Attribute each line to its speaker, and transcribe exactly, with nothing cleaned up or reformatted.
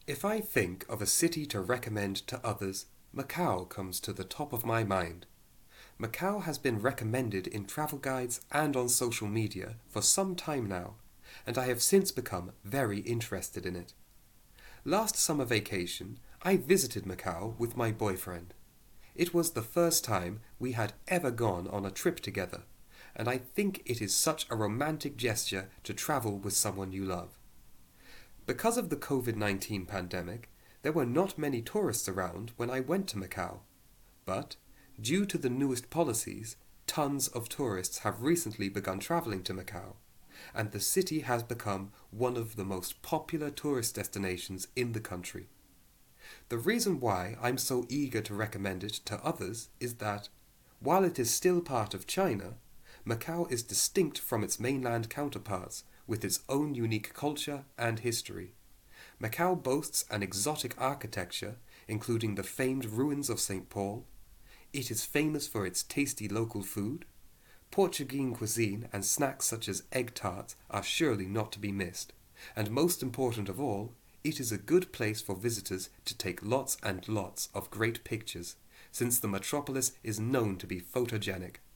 Speaker 1: If I think of a city to recommend to others, Macau comes to the top of my mind. Macau has been recommended in travel guides and on social media for some time now, and I have since become very interested in it. Last summer vacation, I visited Macau with my boyfriend. It was the first time we had ever gone on a trip together, and I think it is such a romantic gesture to travel with someone you love. Because of the COVID nineteen pandemic, there were not many tourists around when I went to Macau. But, due to the newest policies, tons of tourists have recently begun travelling to Macau, and the city has become one of the most popular tourist destinations in the country. The reason why I'm so eager to recommend it to others is that, while it is still part of China, Macau is distinct from its mainland counterparts with its own unique culture and history. Macau boasts an exotic architecture, including the famed ruins of Saint Paul. It is famous for its tasty local food. Portuguese cuisine and snacks such as egg tarts are surely not to be missed. And most important of all, it is a good place for visitors to take lots and lots of great pictures, since the metropolis is known to be photogenic.